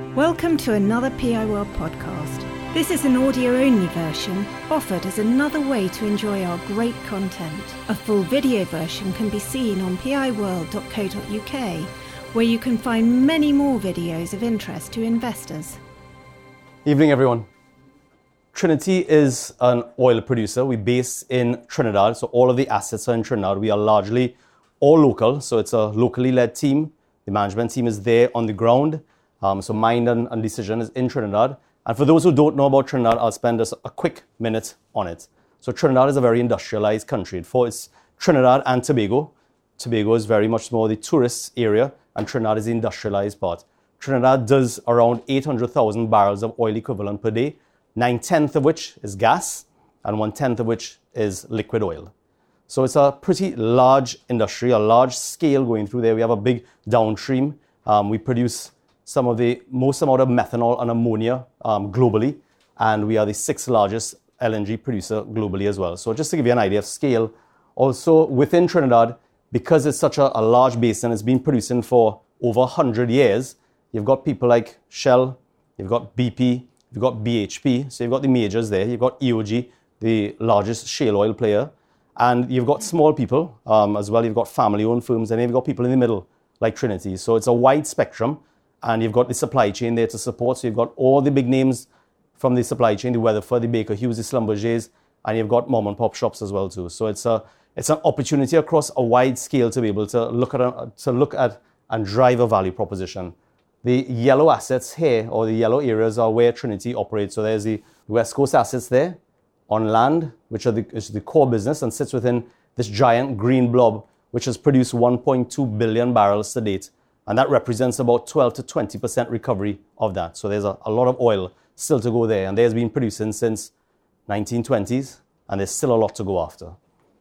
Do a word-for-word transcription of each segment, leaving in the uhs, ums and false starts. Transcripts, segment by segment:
Welcome to another P I World podcast. This is an audio-only version offered as another way to enjoy our great content. A full video version can be seen on p i world dot co dot u k, where you can find many more videos of interest to investors. Evening, everyone. Trinity is an oil producer. We're based in Trinidad, so all of the assets are in Trinidad. We are largely all local, so it's a locally led team. The management team is there on the ground. Um, so Mind and, and Decision is in Trinidad. And for those who don't know about Trinidad, I'll spend just a quick minute on it. So Trinidad is a very industrialized country. For it's Trinidad and Tobago. Tobago is very much more the tourist area, and Trinidad is the industrialized part. Trinidad does around eight hundred thousand barrels of oil equivalent per day, nine-tenths of which is gas, and one-tenth of which is liquid oil. So it's a pretty large industry, a large scale going through there. We have a big downstream. Um, we produce some of the most amount of methanol and ammonia um, globally, and we are the sixth largest L N G producer globally as well. So just to give you an idea of scale, also within Trinidad, because it's such a, a large basin, it's been producing for over one hundred years, you've got people like Shell, you've got B P, you've got B H P, so you've got the majors there, you've got E O G, the largest shale oil player, and you've got small people um, as well, you've got family-owned firms, and then you've got people in the middle, like Trinity. So it's a wide spectrum. And you've got the supply chain there to support. So you've got all the big names from the supply chain, the Weatherford, the Baker Hughes, the Schlumbergers, and you've got mom and pop shops as well too. So it's a it's an opportunity across a wide scale to be able to look at a, to look at and drive a value proposition. The yellow assets here, or the yellow areas, are where Trinity operates. So there's the West Coast assets there on land, which are the, is the core business and sits within this giant green blob, which has produced one point two billion barrels to date. And that represents about twelve to twenty percent recovery of that. So there's a, a lot of oil still to go there. And there's been producing since nineteen twenties, and there's still a lot to go after.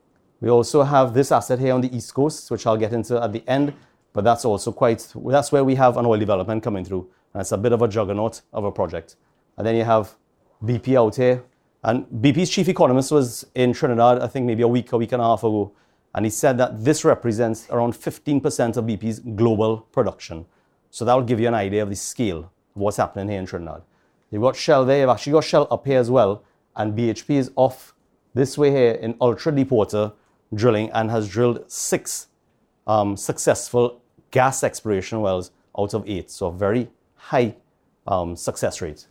We also have this asset here on the East Coast, which I'll get into at the end. But that's also quite, that's where we have an oil development coming through. And it's a bit of a juggernaut of a project. And then you have B P out here. And B P's chief economist was in Trinidad, I think maybe a week, a week and a half ago. And he said that this represents around fifteen percent of B P's global production. So that will give you an idea of the scale of what's happening here in Trinidad. You've got Shell there, you've actually got Shell up here as well. And B H P is off this way here in ultra deep water drilling and has drilled six um, successful gas exploration wells out of eight. So a very high um, success rate.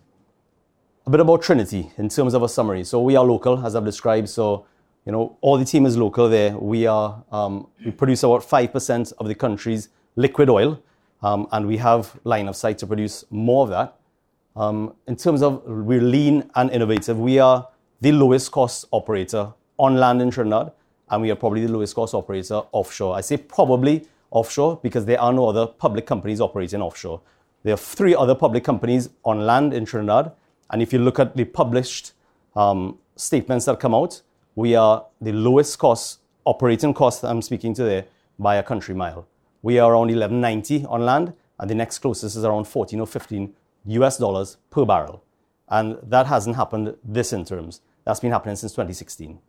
A bit about Trinity in terms of a summary. So we are local, as I've described. So You know, all the team is local there. We are um, we produce about five percent of the country's liquid oil, um, and we have line of sight to produce more of that. Um, in terms of we're lean and innovative, we are the lowest cost operator on land in Trinidad, and we are probably the lowest cost operator offshore. I say probably offshore because there are no other public companies operating offshore. There are three other public companies on land in Trinidad, and if you look at the published um, statements that come out, we are the lowest cost, operating cost I'm speaking to there, by a country mile. We are around eleven ninety on land, and the next closest is around fourteen or fifteen U S dollars per barrel. And that hasn't happened this in terms. That's been happening since twenty sixteen.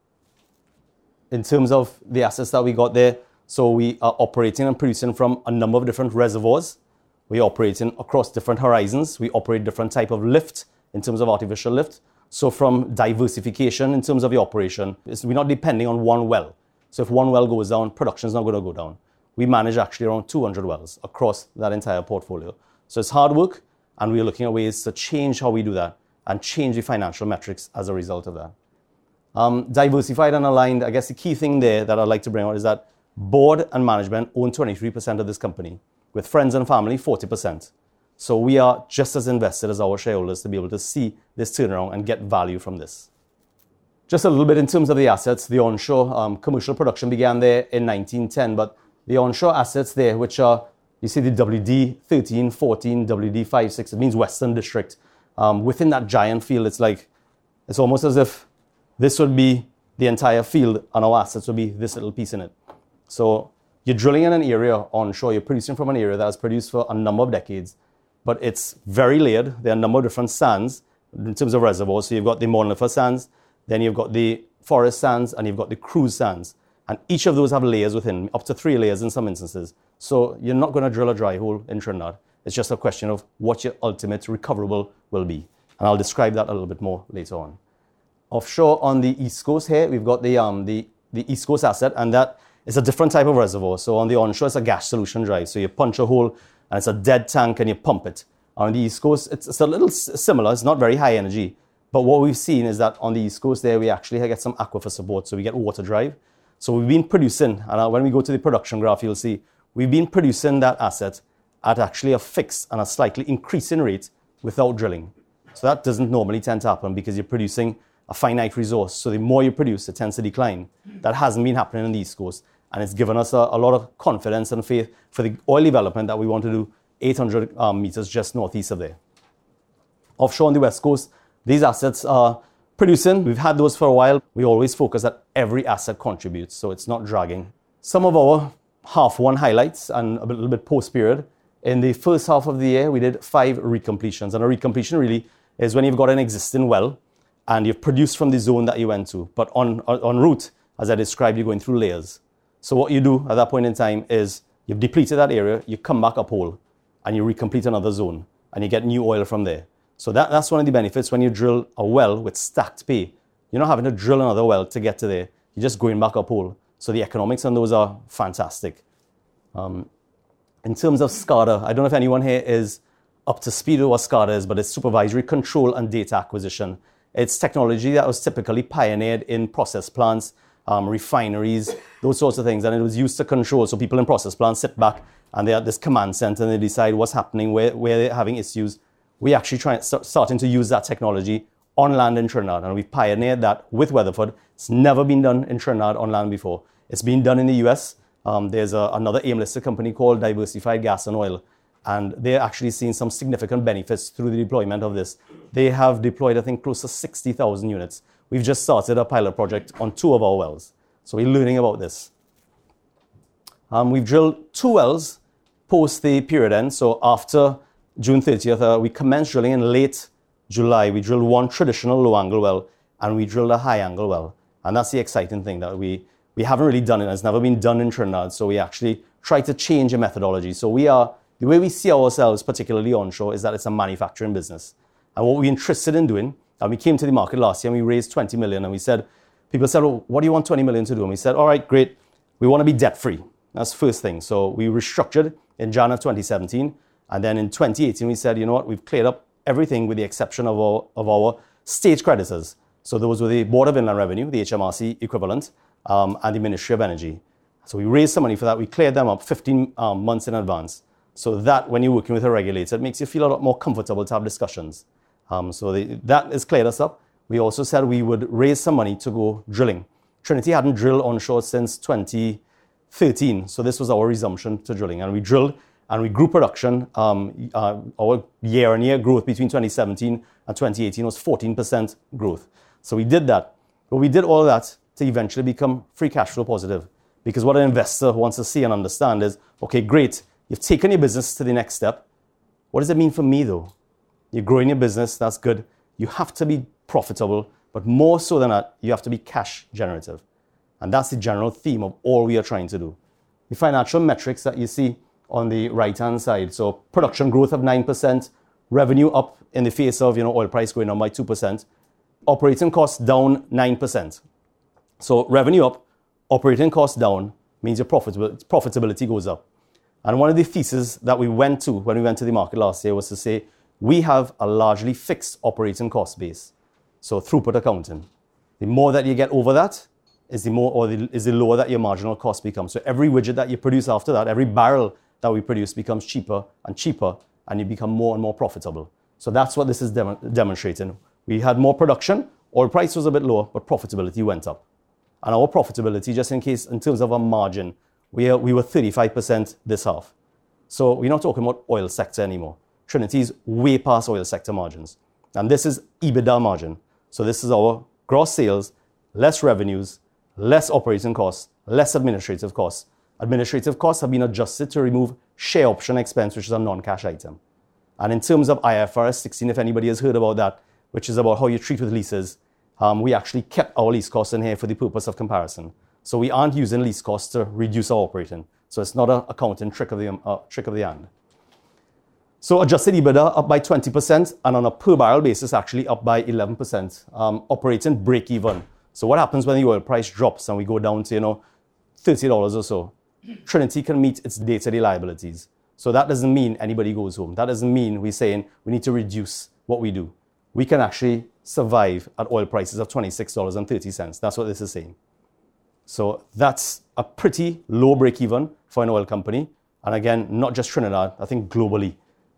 In terms of the assets that we got there, so we are operating and producing from a number of different reservoirs. We're operating across different horizons. We operate different type of lift in terms of artificial lift. So from diversification in terms of the operation, we're not depending on one well. So if one well goes down, production is not going to go down. We manage actually around two hundred wells across that entire portfolio. So it's hard work, and we're looking at ways to change how we do that and change the financial metrics as a result of that. Um, diversified and aligned, I guess the key thing there that I'd like to bring out is that board and management own twenty-three percent of this company, with friends and family forty percent. So we are just as invested as our shareholders to be able to see this turnaround and get value from this. Just a little bit in terms of the assets, the onshore um, commercial production began there in nineteen ten, but the onshore assets there, which are, you see the W D thirteen, fourteen, W D five, six, it means Western District. Um, within that giant field, it's like, it's almost as if this would be the entire field and our assets would be this little piece in it. So you're drilling in an area onshore, you're producing from an area that has produced for a number of decades. But it's very layered. There are a number of different sands in terms of reservoirs. So you've got the Monlifer sands, then you've got the forest sands, and you've got the cruise sands. And each of those have layers within, up to three layers in some instances. So you're not going to drill a dry hole in Trinidad. It's just a question of what your ultimate recoverable will be. And I'll describe that a little bit more later on. Offshore on the East Coast here, we've got the, um, the, the East Coast asset, and that is a different type of reservoir. So on the onshore, it's a gas solution drive. So you punch a hole, and it's a dead tank, and you pump it. On the East Coast, it's, it's a little similar. It's not very high energy. But what we've seen is that on the East Coast there, we actually get some aquifer support. So we get water drive. So we've been producing, and when we go to the production graph, you'll see we've been producing that asset at actually a fixed and a slightly increasing rate without drilling. So that doesn't normally tend to happen because you're producing a finite resource. So the more you produce, it tends to decline. That hasn't been happening on the East Coast. And it's given us a, a lot of confidence and faith for the oil development that we want to do eight hundred um, meters just northeast of there. Offshore on the West Coast, these assets are producing. We've had those for a while. We always focus that every asset contributes, so it's not dragging. Some of our half one highlights and a little bit post-period. In the first half of the year, we did five recompletions. And a recompletion really is when you've got an existing well and you've produced from the zone that you went to. But on, on route, as I described, you're going through layers. So what you do at that point in time is you've depleted that area, you come back uphole, and you recomplete another zone, and you get new oil from there. So that, that's one of the benefits when you drill a well with stacked pay. You're not having to drill another well to get to there. You're just going back uphole. So the economics on those are fantastic. Um, in terms of SCADA, I don't know if anyone here is up to speed with what SCADA is, but it's supervisory control and data acquisition. It's technology that was typically pioneered in process plants, um, refineries, those sorts of things. And it was used to control. So people in process plants sit back and they have this command center and they decide what's happening, where, where they're having issues. We actually try start, starting to use that technology on land in Trinidad. And we've pioneered that with Weatherford. It's never been done in Trinidad on land before. It's been done in the U S. Um, there's a, another AIM-listed company called Diversified Gas and Oil. And they're actually seeing some significant benefits through the deployment of this. They have deployed, I think, close to sixty thousand units. We've just started a pilot project on two of our wells. So we're learning about this. Um, we've drilled two wells post the period end. So after June thirtieth, uh, we commenced drilling in late July. We drilled one traditional low-angle well, and we drilled a high-angle well. And that's the exciting thing, that we, we haven't really done it. It's never been done in Trinidad. So we actually try to change a methodology. So we are, the way we see ourselves, particularly onshore, is that it's a manufacturing business. And what we're interested in doing, and we came to the market last year and we raised twenty million, and we said, people said, well, what do you want twenty million to do? And we said, all right, great. We want to be debt-free. That's the first thing. So we restructured in January of twenty seventeen. And then in twenty eighteen, we said, you know what, we've cleared up everything with the exception of our, of our state creditors. So those were the Board of Inland Revenue, the H M R C equivalent, um, and the Ministry of Energy. So we raised some money for that. We cleared them up fifteen um, months in advance. So that, when you're working with a regulator, it makes you feel a lot more comfortable to have discussions. Um, so the, that has cleared us up. We also said we would raise some money to go drilling. Trinity hadn't drilled onshore since twenty thirteen. So this was our resumption to drilling. And we drilled and we grew production. Um, uh, our year-on-year growth between twenty seventeen and twenty eighteen was fourteen percent growth. So we did that. But we did all of that to eventually become free cash flow positive. Because what an investor wants to see and understand is, okay, great, you've taken your business to the next step. What does it mean for me, though? You're growing your business, that's good. You have to be profitable, but more so than that, you have to be cash generative. And that's the general theme of all we are trying to do. The financial metrics that you see on the right-hand side. So production growth of nine percent, revenue up in the face of, you know, oil price going up by two percent, operating costs down nine percent. So revenue up, operating costs down means your profitability, profitability goes up. And one of the theses that we went to when we went to the market last year was to say, we have a largely fixed operating cost base. So throughput accounting. The more that you get over that, is the more or the, is the lower that your marginal cost becomes. So every widget that you produce after that, every barrel that we produce becomes cheaper and cheaper, and you become more and more profitable. So that's what this is dem- demonstrating. We had more production, oil price was a bit lower, but profitability went up. And our profitability, just in case, in terms of our margin, we, are, we were thirty-five percent this half. So we're not talking about oil sector anymore. Trinity's way past oil sector margins. And this is EBITDA margin. So this is our gross sales, less revenues, less operating costs, less administrative costs. Administrative costs have been adjusted to remove share option expense, which is a non-cash item. And in terms of I F R S sixteen, if anybody has heard about that, which is about how you treat with leases, um, we actually kept our lease costs in here for the purpose of comparison. So we aren't using lease costs to reduce our operating. So it's not an accounting trick of the, uh, trick of the hand. So adjusted EBITDA up by twenty percent, and on a per barrel basis, actually up by eleven percent. Um, operating break even. So what happens when the oil price drops and we go down to, you know, thirty dollars or so? Trinity can meet its day-to-day liabilities. So that doesn't mean anybody goes home. That doesn't mean we're saying we need to reduce what we do. We can actually survive at oil prices of twenty-six dollars and thirty cents. That's what this is saying. So that's a pretty low break even for an oil company. And again, not just Trinidad, I think globally.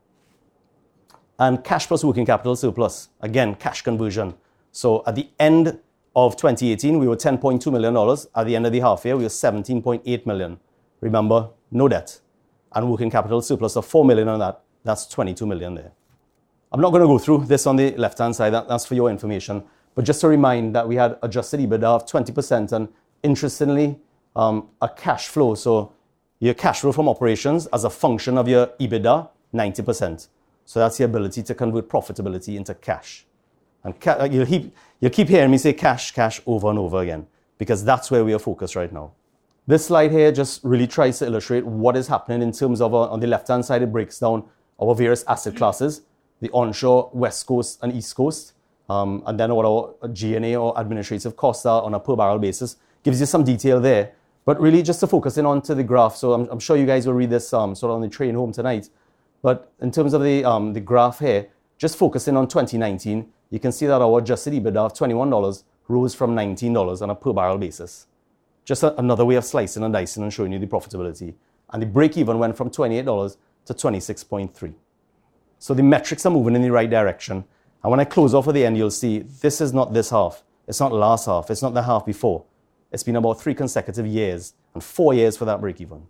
And cash plus working capital surplus. Again, cash conversion. So at the end of twenty eighteen, we were ten point two million dollars. At the end of the half year, we were seventeen point eight million dollars. Remember, no debt. And working capital surplus of four million dollars on that. That's twenty-two million dollars there. I'm not going to go through this on the left-hand side. That, that's for your information. But just to remind that we had adjusted EBITDA of twenty percent and interestingly, um, a cash flow. So your cash flow from operations as a function of your EBITDA, ninety percent. So that's the ability to convert profitability into cash. And ca- you'll, keep, you'll keep hearing me say cash, cash over and over again, because that's where we are focused right now. This slide here just really tries to illustrate what is happening in terms of, uh, on the left-hand side, it breaks down our various asset classes, the onshore, West Coast and East Coast, um, and then what our G and A or administrative costs are on a per barrel basis. Gives you some detail there, but really just to focus in onto the graph. So I'm, I'm sure you guys will read this um, sort of on the train home tonight. But in terms of the, um, the graph here, just focusing on twenty nineteen, you can see that our adjusted EBITDA of twenty-one dollars rose from nineteen dollars on a per barrel basis. Just a, another way of slicing and dicing and showing you the profitability. And the break even went from twenty-eight dollars to twenty-six point three. So the metrics are moving in the right direction. And when I close off at the end, you'll see this is not this half. It's not last half. It's not the half before. It's been about three consecutive years and four years for that break even.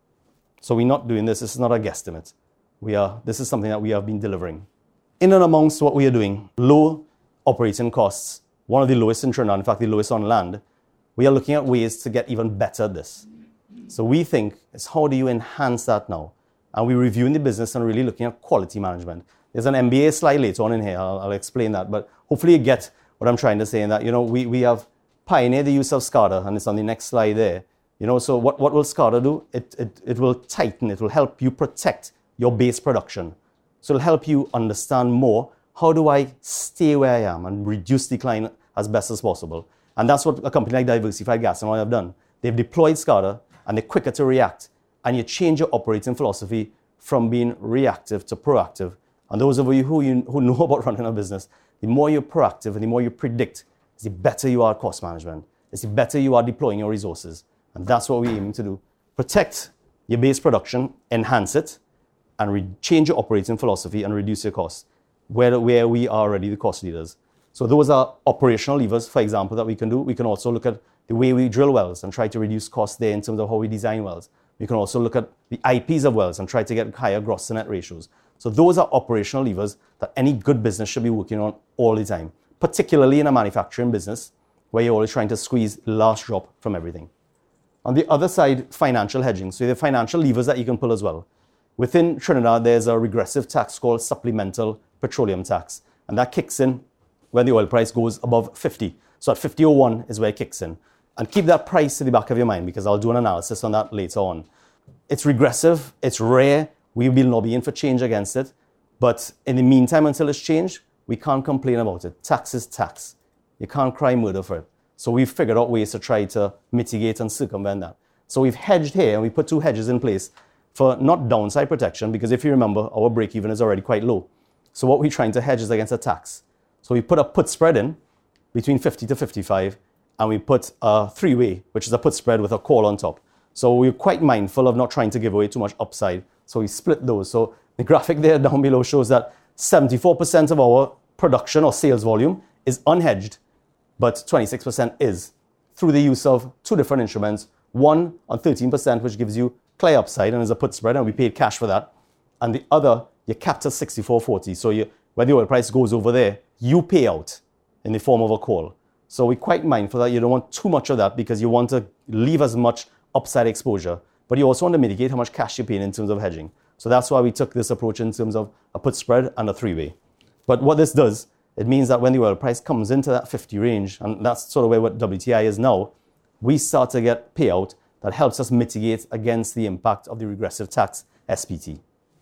So we're not doing this. This is not a guesstimate. We are, this is something that we have been delivering. In and amongst what we are doing, low operating costs, one of the lowest in Trinidad, in fact, the lowest on land. We are looking at ways to get even better at this. So we think, it's how do you enhance that now? And we're reviewing the business and really looking at quality management. There's an M B A slide later on in here. I'll, I'll explain that. But hopefully you get what I'm trying to say in that, you know, we, we have pioneered the use of SCADA, and it's on the next slide there. You know, so what, what will SCADA do? It, it, it will tighten, it will help you protect your base production. So it'll help you understand more, how do I stay where I am and reduce decline as best as possible? And that's what a company like Diversified Gas and Oil have done. They've deployed SCADA, and they're quicker to react. And you change your operating philosophy from being reactive to proactive. And those of you who, you, who know about running a business, the more you're proactive and the more you predict, the better you are at cost management. It's the better you are deploying your resources. And that's what we're aiming to do. Protect your base production, enhance it, and re- change your operating philosophy and reduce your costs, where, where we are already the cost leaders. So those are operational levers, for example, that we can do. We can also look at the way we drill wells and try to reduce costs there in terms of how we design wells. We can also look at the I Ps of wells and try to get higher gross to net ratios. So those are operational levers that any good business should be working on all the time, particularly in a manufacturing business where you're always trying to squeeze the last drop from everything. On the other side, financial hedging. So the financial levers that you can pull as well. Within Trinidad, there's a regressive tax called supplemental petroleum tax. And that kicks in when the oil price goes above fifty. So at fifty oh one is where it kicks in. And keep that price in the back of your mind, because I'll do an analysis on that later on. It's regressive, it's rare, we've been lobbying for change against it. But in the meantime, until it's changed, we can't complain about it. Tax is tax. You can't cry murder for it. So we've figured out ways to try to mitigate and circumvent that. So we've hedged here, and we put two hedges in place for not downside protection, because if you remember, our break-even is already quite low. So what we're trying to hedge is against a tax. So we put a put spread in between fifty to fifty-five, and we put a three-way, which is a put spread with a call on top. So we're quite mindful of not trying to give away too much upside. So we split those. So the graphic there down below shows that seventy-four percent of our production or sales volume is unhedged, but twenty-six percent is through the use of two different instruments. One on thirteen percent, which gives you clear upside and is a put spread, and we paid cash for that. And the other, you capped at sixty-four forty. So you, when the oil price goes over there, you pay out in the form of a call. So we're quite mindful that you don't want too much of that, because you want to leave as much upside exposure, but you also want to mitigate how much cash you're paying in terms of hedging. So that's why we took this approach in terms of a put spread and a three-way. But what this does, it means that when the oil price comes into that fifty range, and that's sort of where what W T I is now, we start to get payout that helps us mitigate against the impact of the regressive tax, S P T.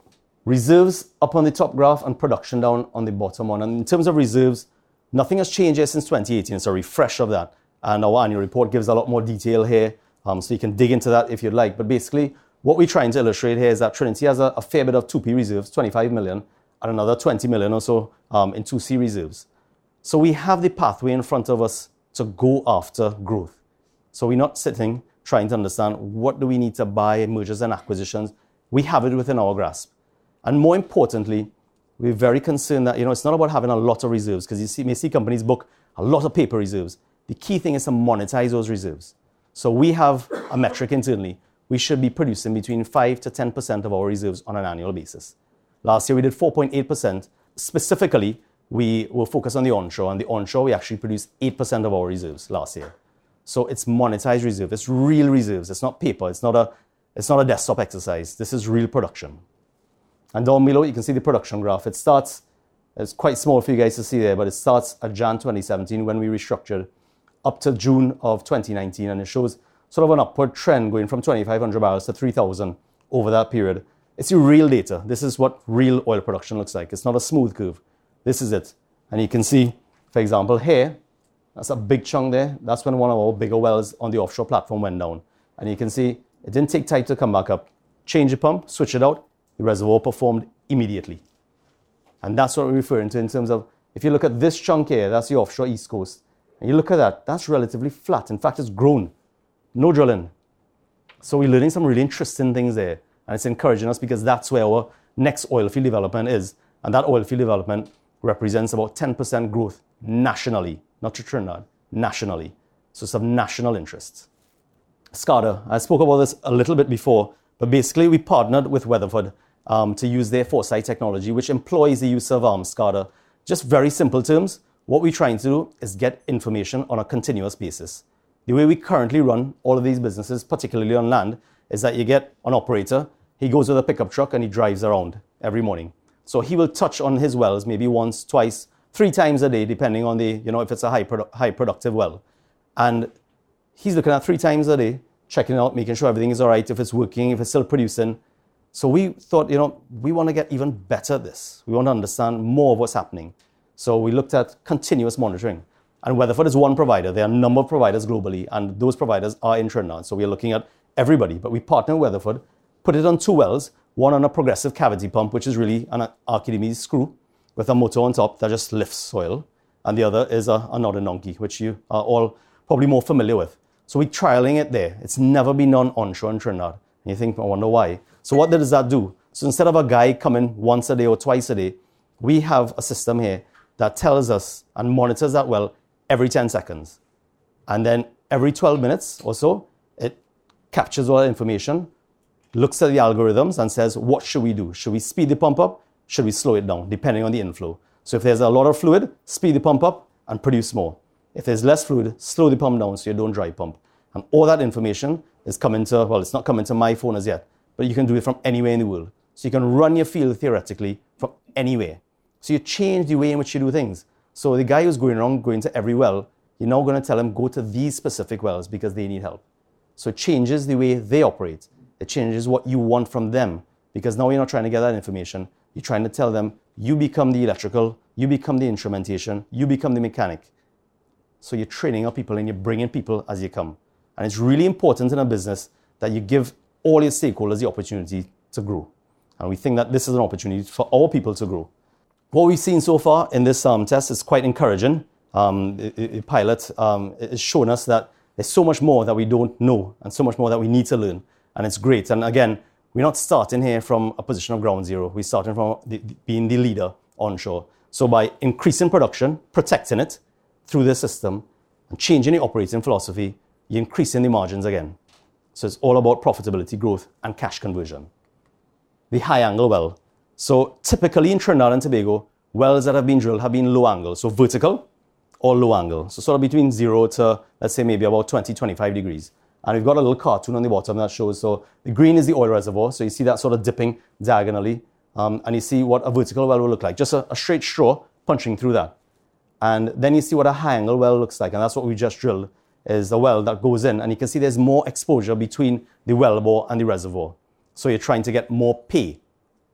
Reserves up on the top graph and production down on the bottom one. And in terms of reserves, nothing has changed here since twenty eighteen. It's a refresh of that. And our annual report gives a lot more detail here. Um, so you can dig into that if you'd like. But basically, what we're trying to illustrate here is that Trinity has a, a fair bit of two P reserves, twenty-five million, and another twenty million or so um, in two C reserves. So we have the pathway in front of us to go after growth. So we're not sitting trying to understand what do we need to buy, mergers and acquisitions. We have it within our grasp. And more importantly, we're very concerned that, you know, it's not about having a lot of reserves, because you see, may see companies book a lot of paper reserves. The key thing is to monetize those reserves. So we have a metric internally. We should be producing between five to ten percent of our reserves on an annual basis. Last year we did four point eight percent. Specifically, we were focused on the onshore, and the onshore we actually produced eight percent of our reserves last year. So it's monetized reserve. It's real reserves. It's not paper. It's not a, it's not a desktop exercise. This is real production. And down below, you can see the production graph. It starts, it's quite small for you guys to see there, but it starts at January twenty seventeen when we restructured up to June of twenty nineteen. And it shows sort of an upward trend going from twenty-five hundred barrels to three thousand over that period. It's your real data. This is what real oil production looks like. It's not a smooth curve. This is it. And you can see, for example, here, that's a big chunk there. That's when one of our bigger wells on the offshore platform went down. And you can see it didn't take time to come back up. Change the pump, switch it out, the reservoir performed immediately. And that's what we're referring to in terms of, if you look at this chunk here, that's the offshore East Coast. And you look at that, that's relatively flat. In fact, it's grown. No drilling. So we're learning some really interesting things there. And it's encouraging us because that's where our next oil field development is. And that oil field development represents about ten percent growth nationally, not to Trinidad, nationally. So it's of national interest. SCADA, I spoke about this a little bit before, but basically we partnered with Weatherford um, to use their Foresight technology, which employs the use of um, SCADA. Just very simple terms, what we're trying to do is get information on a continuous basis. The way we currently run all of these businesses, particularly on land, is that you get an operator, he goes with a pickup truck and he drives around every morning. So he will touch on his wells maybe once, twice, three times a day, depending on the, you know, if it's a high, produ- high productive well. And he's looking at three times a day, checking out, making sure everything is all right, if it's working, if it's still producing. So we thought, you know, we want to get even better at this. We want to understand more of what's happening. So we looked at continuous monitoring. And Weatherford is one provider. There are a number of providers globally, and those providers are in Trinidad. So we're looking at everybody. But we partner with Weatherford, put it on two wells, one on a progressive cavity pump, which is really an Archimedes screw with a motor on top that just lifts soil. And the other is a, a Northern Donkey, which you are all probably more familiar with. So we're trialing it there. It's never been done onshore in Trinidad. And you think, I wonder why. So what does that do? So instead of a guy coming once a day or twice a day, we have a system here that tells us and monitors that well every ten seconds. And then every twelve minutes or so, it captures all that information, looks at the algorithms and says, what should we do? Should we speed the pump up? Should we slow it down, depending on the inflow? So if there's a lot of fluid, speed the pump up and produce more. If there's less fluid, slow the pump down so you don't dry pump. And all that information is coming to, well, it's not coming to my phone as yet, but you can do it from anywhere in the world. So you can run your field theoretically from anywhere. So you change the way in which you do things. So the guy who's going around, going to every well, you're now going to tell him, go to these specific wells because they need help. So it changes the way they operate. It changes what you want from them, because now you're not trying to get that information. You're trying to tell them, you become the electrical, you become the instrumentation, you become the mechanic. So you're training up people and you're bringing people as you come. And it's really important in a business that you give all your stakeholders the opportunity to grow. And we think that this is an opportunity for our people to grow. What we've seen so far in this um, test is quite encouraging. Um, the, the pilot um, is showing us that there's so much more that we don't know and so much more that we need to learn. And it's great. And again, we're not starting here from a position of ground zero. We're starting from the, the, being the leader onshore. So by increasing production, protecting it through the system, and changing the operating philosophy, you're increasing the margins again. So it's all about profitability, growth, and cash conversion. The high angle well. So typically in Trinidad and Tobago, wells that have been drilled have been low angle, so vertical or low angle. So sort of between zero to, let's say, maybe about twenty, twenty-five degrees. And we've got a little cartoon on the bottom that shows, so the green is the oil reservoir, so you see that sort of dipping diagonally, um, and you see what a vertical well will look like, just a, a straight straw punching through that. And then you see what a high angle well looks like, and that's what we just drilled, is a well that goes in, and you can see there's more exposure between the wellbore and the reservoir. So you're trying to get more pay.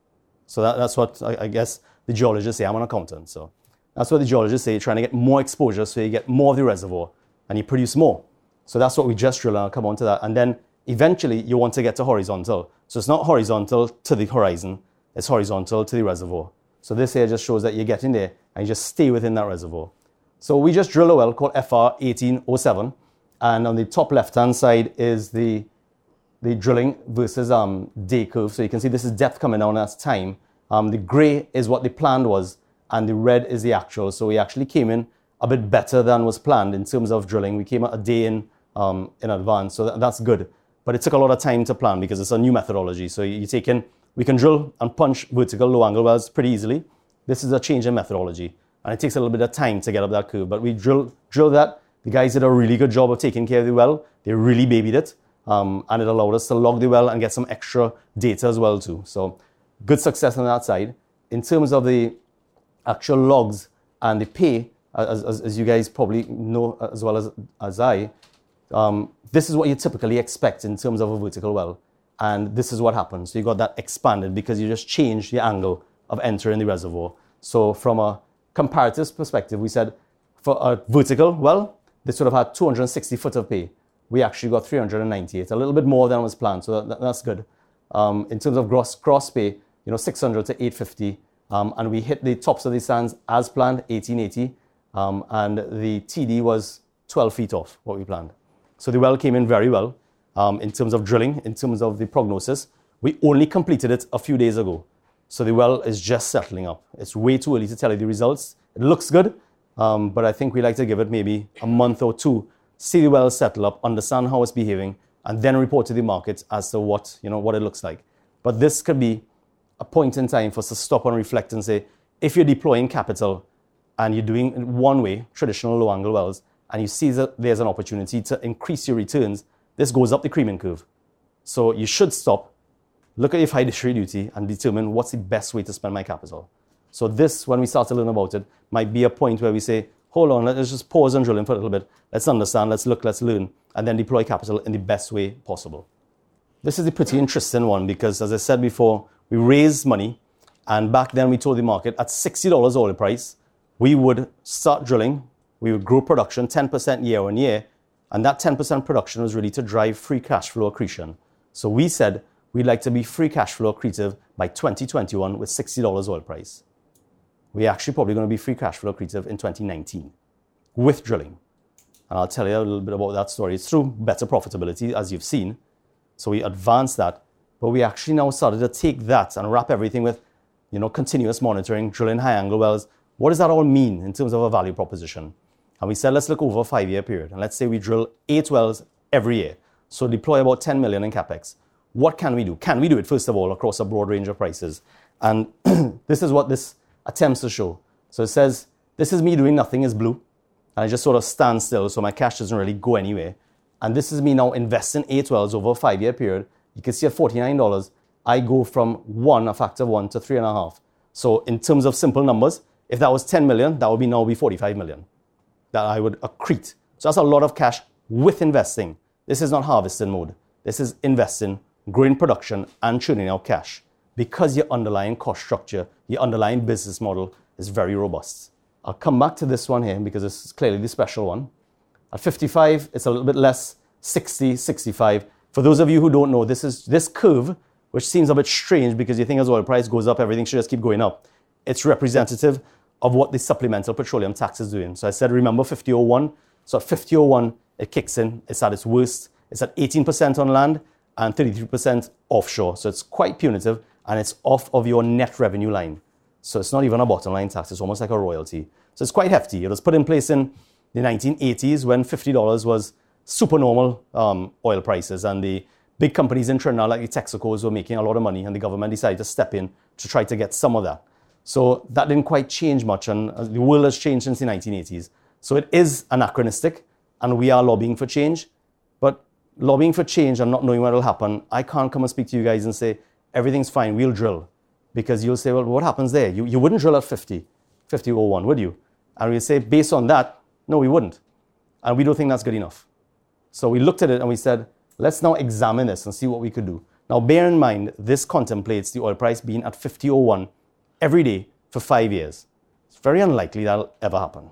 So that, that's what I, I guess the geologists say. I'm an accountant, so that's what the geologists say. You're trying to get more exposure so you get more of the reservoir and you produce more. So that's what we just drilled, and I'll come on to that. And then eventually you want to get to horizontal. So it's not horizontal to the horizon, it's horizontal to the reservoir. So this here just shows that you're getting there and you just stay within that reservoir. So we just drilled a well called F R eighteen oh seven, and on the top left-hand side is the the drilling versus um, day curve. So you can see this is depth coming down as time. Um, the gray is what the plan was, and the red is the actual. So we actually came in a bit better than was planned in terms of drilling. We came a day in um, in advance, so that, that's good. But it took a lot of time to plan because it's a new methodology. So you, you take in, we can drill and punch vertical low angle wells pretty easily. This is a change in methodology, and it takes a little bit of time to get up that curve. But we drill, drill that. The guys did a really good job of taking care of the well. They really babied it. Um, and it allowed us to log the well and get some extra data as well too. So good success on that side. In terms of the actual logs and the pay, as, as, as you guys probably know as well as, as I, um, this is what you typically expect in terms of a vertical well. And this is what happens. So you got that expanded because you just changed the angle of entering the reservoir. So from a comparative perspective, we said for a vertical well, this would have had two hundred sixty foot of pay. We actually got three hundred ninety-eight, a little bit more than was planned, so that, that's good. Um, in terms of gross cross pay, you know, six hundred to eight fifty, um, and we hit the tops of the sands as planned, eighteen eighty, um, and the T D was twelve feet off what we planned. So the well came in very well um, in terms of drilling, in terms of the prognosis. We only completed it a few days ago, so the well is just settling up. It's way too early to tell you the results. It looks good, um, but I think we like to give it maybe a month or two. See the well settle up, understand how it's behaving, and then report to the market as to what, you know, what it looks like. But this could be a point in time for us to stop and reflect and say, if you're deploying capital and you're doing it one way, traditional low-angle wells, and you see that there's an opportunity to increase your returns, this goes up the creaming curve. So you should stop, look at your fiduciary duty, and determine what's the best way to spend my capital. So this, when we start to learn about it, might be a point where we say, hold on, let's just pause on drilling for a little bit. Let's understand, let's look, let's learn, and then deploy capital in the best way possible. This is a pretty interesting one because, as I said before, we raised money, and back then we told the market at sixty dollars oil price, we would start drilling, we would grow production ten percent year on year, and that ten percent production was really to drive free cash flow accretion. So we said we'd like to be free cash flow accretive by twenty twenty-one with sixty dollars oil price. We're actually probably going to be free cash flow accretive in twenty nineteen with drilling. And I'll tell you a little bit about that story. It's through better profitability, as you've seen. So we advanced that, but we actually now started to take that and wrap everything with, you know, continuous monitoring, drilling high angle wells. What does that all mean in terms of a value proposition? And we said, let's look over a five-year period. And let's say we drill eight wells every year. So deploy about ten million in capex. What can we do? Can we do it, first of all, across a broad range of prices? And this is what this attempts to show. So it says, this is me doing nothing is blue. And I just sort of stand still, so my cash doesn't really go anywhere. And this is me now investing eight wells over a five-year period. You can see at forty-nine dollars, I go from one, a factor of one, to three and a half. So in terms of simple numbers, if that was ten million, that would be now be forty-five million that I would accrete. So that's a lot of cash with investing. This is not harvesting mode. This is investing, growing production, and churning out cash because your underlying cost structure, your underlying business model is very robust. I'll come back to this one here because this is clearly the special one. At fifty-five, it's a little bit less, sixty, sixty-five. For those of you who don't know, this is this curve, which seems a bit strange because you think as oil price goes up, everything should just keep going up. It's representative of what the supplemental petroleum tax is doing. So I said, remember fifty oh one? So at fifty oh one, it kicks in. It's at its worst. It's at eighteen percent on land and thirty-three percent offshore. So it's quite punitive, and it's off of your net revenue line. So it's not even a bottom line tax. It's almost like a royalty. So it's quite hefty. It was put in place in the nineteen eighties when fifty dollars was supernormal um, oil prices, and the big companies in Trinidad like the Texacos were making a lot of money, and the government decided to step in to try to get some of that. So that didn't quite change much, and the world has changed since the nineteen eighties. So it is anachronistic, and we are lobbying for change. But lobbying for change and not knowing what will happen, I can't come and speak to you guys and say, everything's fine, we'll drill. Because you'll say, well, what happens there? You, you wouldn't drill at fifty, fifty oh one, would you? And we'll say, based on that, no, we wouldn't. And we don't think that's good enough. So we looked at it and we said, let's now examine this and see what we could do. Now, bear in mind, this contemplates the oil price being at fifty oh one every day for five years. It's very unlikely that'll ever happen.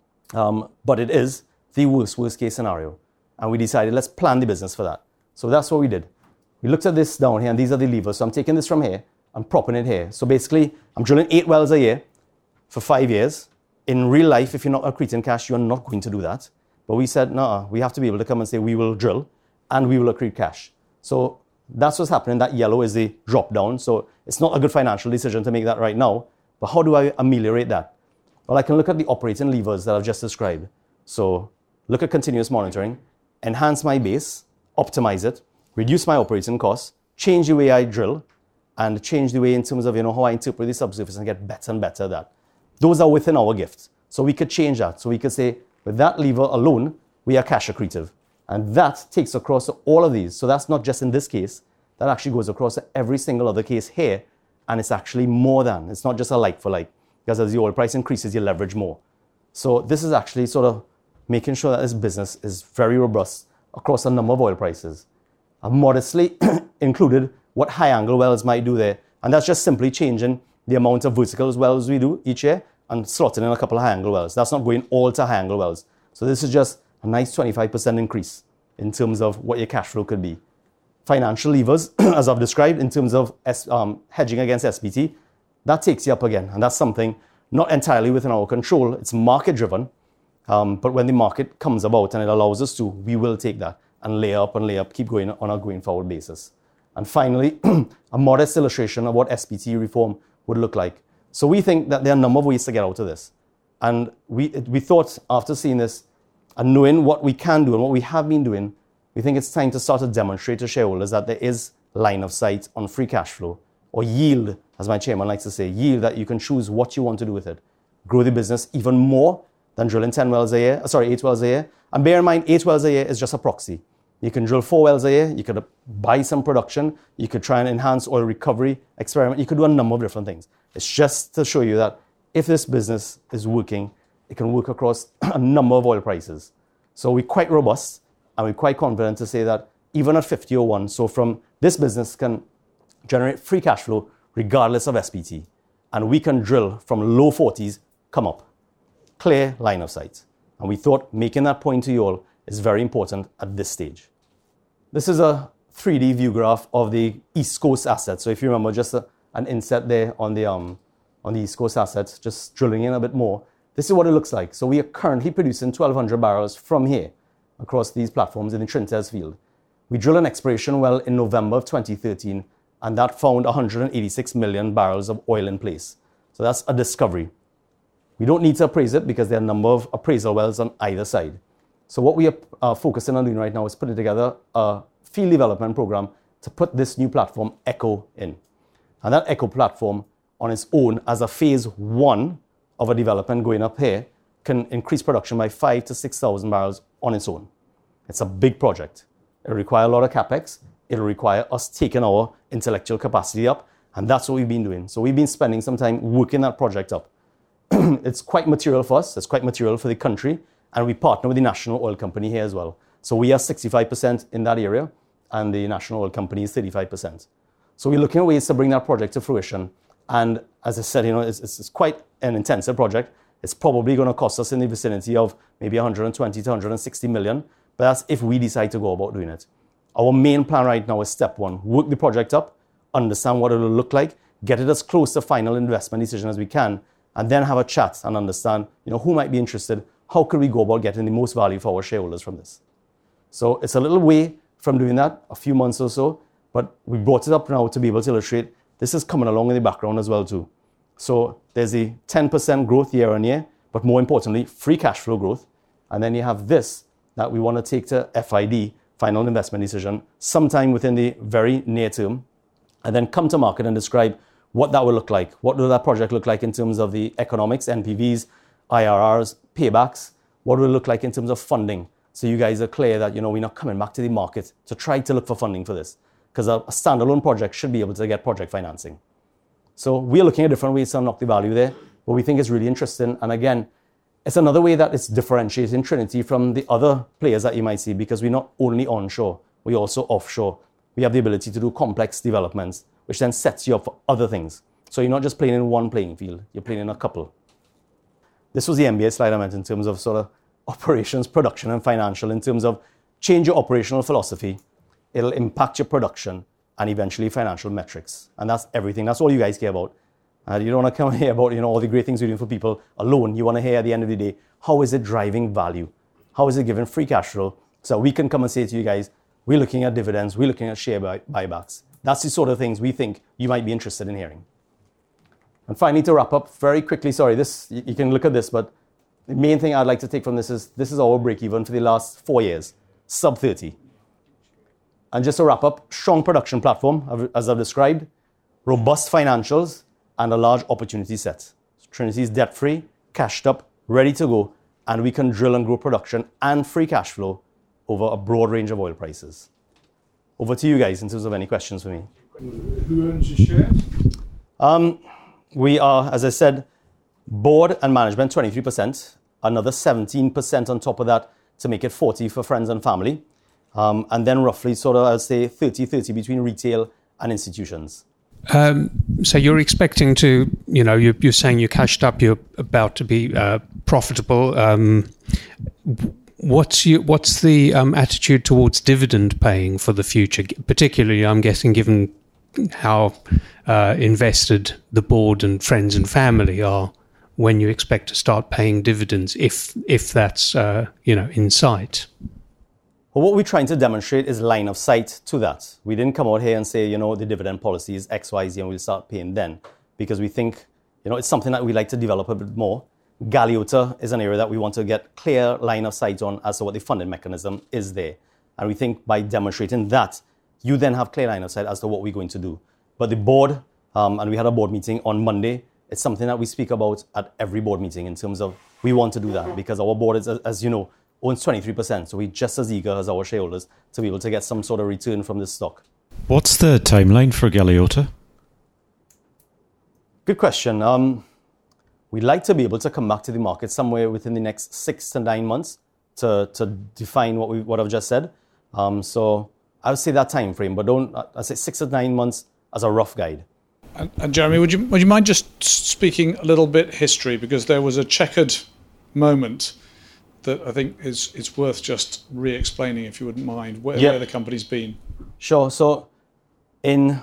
Um, but it is the worst, worst case scenario. And we decided, let's plan the business for that. So that's what we did. We looked at this down here, and these are the levers. So I'm taking this from here, I'm propping it here. So basically, I'm drilling eight wells a year for five years. In real life, if you're not accreting cash, you're not going to do that. But we said, no, we have to be able to come and say, we will drill, and we will accrete cash. So that's what's happening. That yellow is the drop down. So it's not a good financial decision to make that right now. But how do I ameliorate that? Well, I can look at the operating levers that I've just described. So look at continuous monitoring, enhance my base, optimize it, reduce my operating costs, change the way I drill, and change the way in terms of, you know, how I interpret the subsurface and get better and better at that. Those are within our gift. So we could change that. So we could say, with that lever alone, we are cash accretive. And that takes across all of these. So that's not just in this case. That actually goes across every single other case here. And it's actually more than. It's not just a like for like. Because as the oil price increases, you leverage more. So this is actually sort of making sure that this business is very robust across a number of oil prices. I've modestly included what high angle wells might do there. And that's just simply changing the amount of vertical wells we do each year and slotting in a couple of high angle wells. That's not going all to high angle wells. So this is just a nice twenty-five percent increase in terms of what your cash flow could be. Financial levers, as I've described, in terms of um, hedging against S P T, that takes you up again. And that's something not entirely within our control. It's market driven. Um, but when the market comes about and it allows us to, we will take that and lay up and lay up, keep going on a going forward basis. And finally, a modest illustration of what S P T reform would look like. So we think that there are a number of ways to get out of this. And we, we thought after seeing this and knowing what we can do and what we have been doing, we think it's time to start to demonstrate to shareholders that there is line of sight on free cash flow, or yield, as my chairman likes to say, yield that you can choose what you want to do with it. Grow the business even more than drilling ten wells a year, sorry, eight wells a year. And bear in mind, eight wells a year is just a proxy. You can drill four wells a year, you could buy some production, you could try and enhance oil recovery, experiment, you could do a number of different things. It's just to show you that if this business is working, it can work across a number of oil prices. So we're quite robust, and we're quite confident to say that even at fifty oh one, so from this business can generate free cash flow regardless of S P T. And we can drill from low forties, come up. Clear line of sight. And we thought making that point to you all is very important at this stage. This is a three D view graph of the East Coast assets. So if you remember, just a, an inset there on the, um, on the East Coast assets, just drilling in a bit more. This is what it looks like. So we are currently producing twelve hundred barrels from here across these platforms in the Trintes field. We drilled an exploration well in November of twenty thirteen, and that found one hundred eighty-six million barrels of oil in place. So that's a discovery. We don't need to appraise it because there are a number of appraisal wells on either side. So what we are uh, focusing on doing right now is putting together a field development program to put this new platform, Echo, in. And that Echo platform on its own, as a phase one of a development going up here, can increase production by five to six thousand barrels on its own. It's a big project. It'll require a lot of capex. It'll require us taking our intellectual capacity up, and that's what we've been doing. So we've been spending some time working that project up. It's quite material for us. It's quite material for the country, and we partner with the National Oil Company here as well. So we are sixty-five percent in that area, and the National Oil Company is thirty-five percent. So we're looking at ways to bring that project to fruition. And as I said, you know, it's, it's quite an intensive project. It's probably going to cost us in the vicinity of maybe one hundred twenty to one hundred sixty million, but that's if we decide to go about doing it. Our main plan right now is step one, work the project up, understand what it will look like, get it as close to final investment decision as we can, and then have a chat and understand, you know, who might be interested, how could we go about getting the most value for our shareholders from this. So it's a little way from doing that, a few months or so, but we brought it up now to be able to illustrate this is coming along in the background as well too. So there's a ten percent growth year on year, but more importantly, free cash flow growth. And then you have this that we want to take to F I D, final investment decision, sometime within the very near term, and then come to market and describe what that will look like. What will that project look like in terms of the economics, N P Vs, I R Rs, paybacks? What will it look like in terms of funding? So you guys are clear that, you know, we're not coming back to the market to try to look for funding for this, because a, a standalone project should be able to get project financing. So we're looking at different ways to unlock the value there, but we think it's really interesting. And again, it's another way that it's differentiating Trinity from the other players that you might see, because we're not only onshore, we're also offshore. we have the ability to do complex developments, which then sets you up for other things. So you're not just playing in one playing field, you're playing in a couple. This was the M B A slide I meant in terms of sort of operations, production, and financial, in terms of change your operational philosophy. It'll impact your production and eventually financial metrics. And that's everything. That's all you guys care about. Uh, you don't want to come here about, you know, all the great things we're doing for people alone. You want to hear at the end of the day, how is it driving value? How is it giving free cash flow? So we can come and say to you guys, we're looking at dividends, we're looking at share buy- buybacks. That's the sort of things we think you might be interested in hearing. And finally, to wrap up very quickly, sorry, this you, you can look at this, but the main thing I'd like to take from this is this is our break even for the last four years, sub thirty. And just to wrap up, strong production platform, as I've described, robust financials, and a large opportunity set. Trinity is debt-free, cashed up, ready to go, and we can drill and grow production and free cash flow over a broad range of oil prices. Over to you guys in terms of any questions for me. Who owns your shares? Um, we are, as I said, board and management, twenty-three percent, another seventeen percent on top of that to make it forty for friends and family. Um, and then roughly sort of, I'd say thirty thirty between retail and institutions. Um, so you're expecting to, you know, you're, you're saying you're cashed up, you're about to be uh, profitable. Um, what's your, what's the um, attitude towards dividend paying for the future? Particularly, I'm guessing, given how uh, invested the board and friends and family are, when you expect to start paying dividends, if if that's uh, you know, in sight. Well, what we're trying to demonstrate is line of sight to that. We didn't come out here and say, you know, the dividend policy is X, Y, Z, and we'll start paying then, because we think, you know, it's something that we like to develop a bit more. Galeota is an area that we want to get clear line of sight on as to what the funding mechanism is there. And we think by demonstrating that, you then have clear line of sight as to what we're going to do. But the board, um, and we had a board meeting on Monday, it's something that we speak about at every board meeting in terms of we want to do that because our board is, as you know, owns twenty-three percent. So we're just as eager as our shareholders to be able to get some sort of return from this stock. What's the timeline for Galeota? Good question. Um, we'd like to be able to come back to the market somewhere within the next six to nine months to, to define what we what I've just said. Um, so I would say that time frame, but don't I'd say six to nine months as a rough guide. And, and Jeremy, would you would you mind just speaking a little bit history, because there was a checkered moment that I think is it's worth just re-explaining, if you wouldn't mind, where, yeah. where the company's been. Sure. So in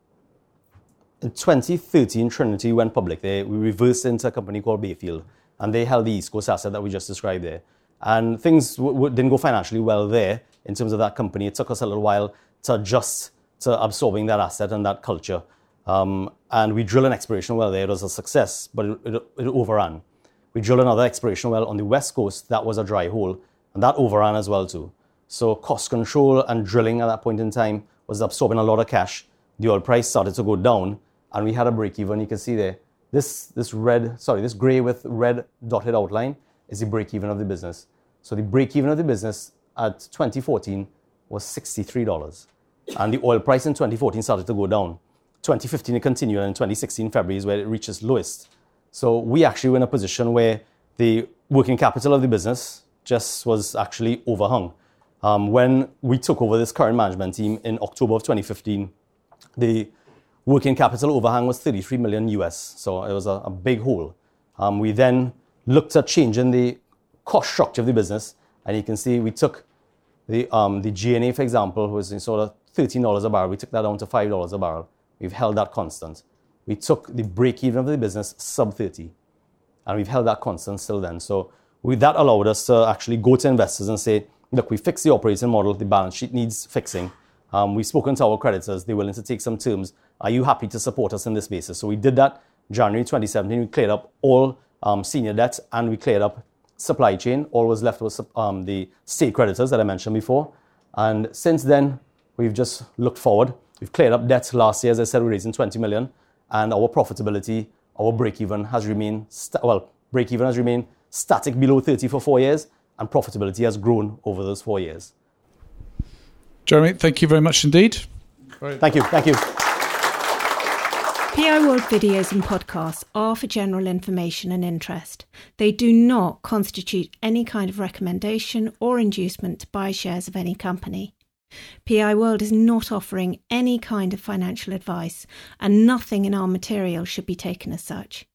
in twenty thirteen, Trinity went public. They, we reversed into a company called Bayfield, and they held the East Coast asset that we just described there. And things w- w- didn't go financially well there in terms of that company. It took us a little while to adjust to absorbing that asset and that culture. Um, and we drilled an exploration well there. It was a success, but it, it, it overran. We drilled another exploration well on the West Coast. That was a dry hole, and that overran as well too. So cost control and drilling at that point in time was absorbing a lot of cash. The oil price started to go down, and we had a break even. You can see there, this this red, sorry, this grey with red dotted outline is the break even of the business. So the break even of the business at twenty fourteen was sixty-three dollars, and the oil price in twenty fourteen started to go down. twenty fifteen it continued, and in twenty sixteen February is where it reached its lowest. So we actually were in a position where the working capital of the business just was actually overhung. Um, when we took over this current management team in October of twenty fifteen, the working capital overhang was thirty-three million U S. So it was a, a big hole. Um, we then looked at changing the cost structure of the business, and you can see we took the um, the G and A, for example, was in sort of thirteen dollars a barrel. We took that down to five dollars a barrel. We've held that constant. We took the break-even of the business sub thirty, and we've held that constant still then. So we, that allowed us to actually go to investors and say, look, we fixed the operating model, the balance sheet needs fixing. Um, we've spoken to our creditors, they're willing to take some terms. Are you happy to support us in this basis? So we did that January twenty seventeen. We cleared up all um, senior debt, and we cleared up supply chain. All was left was um, the state creditors that I mentioned before. And since then, we've just looked forward. We've cleared up debt last year. As I said, we're raising twenty million. And our profitability, our break-even has remained, st- well, break-even has remained static below thirty for four years, and profitability has grown over those four years. Jeremy, thank you very much indeed. Right. Thank you, thank you. P I World videos and podcasts are for general information and interest. They do not constitute any kind of recommendation or inducement to buy shares of any company. P I World is not offering any kind of financial advice, and nothing in our material should be taken as such.